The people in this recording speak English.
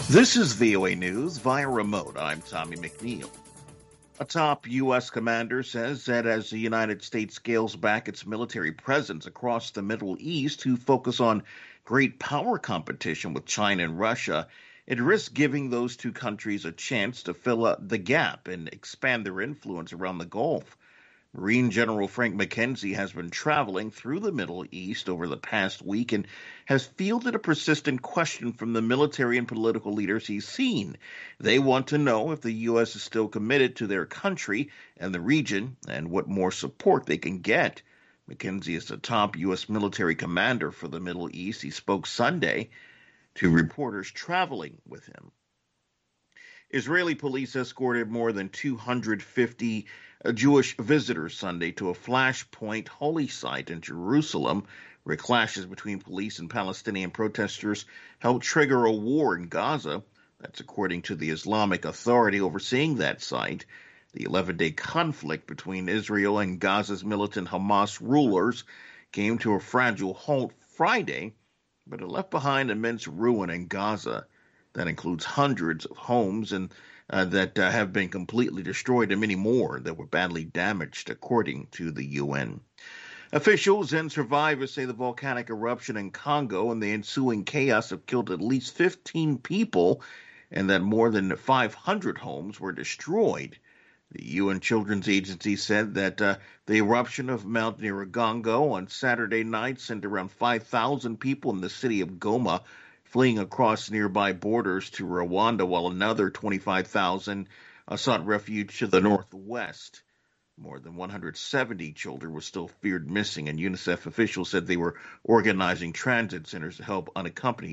This is VOA News via remote. I'm Tommy McNeil. A top U.S. commander says that as the United States scales back its military presence across the Middle East to focus on great power competition with China and Russia, it risks giving those two countries a chance to fill up the gap and expand their influence around the Gulf. Marine General Frank McKenzie has been traveling through the Middle East over the past week and has fielded a persistent question from the military and political leaders he's seen. They want to know if the U.S. is still committed to their country and the region and what more support they can get. McKenzie is the top U.S. military commander for the Middle East. He spoke Sunday to reporters traveling with him. Israeli police escorted more than 250 Jewish visitors Sunday to a flashpoint holy site in Jerusalem, where clashes between police and Palestinian protesters helped trigger a war in Gaza. That's according to the Islamic Authority overseeing that site. The 11-day conflict between Israel and Gaza's militant Hamas rulers came to a fragile halt Friday, but it left behind immense ruin in Gaza. That includes hundreds of homes that have been completely destroyed and many more that were badly damaged, according to the UN. Officials and survivors say the volcanic eruption in Congo and the ensuing chaos have killed at least 15 people and that more than 500 homes were destroyed. The UN Children's Agency said that the eruption of Mount Nyiragongo on Saturday night sent around 5,000 people in the city of Goma fleeing across nearby borders to Rwanda, while another 25,000 sought refuge to the northwest. More than 170 children were still feared missing, and UNICEF officials said they were organizing transit centers to help unaccompanied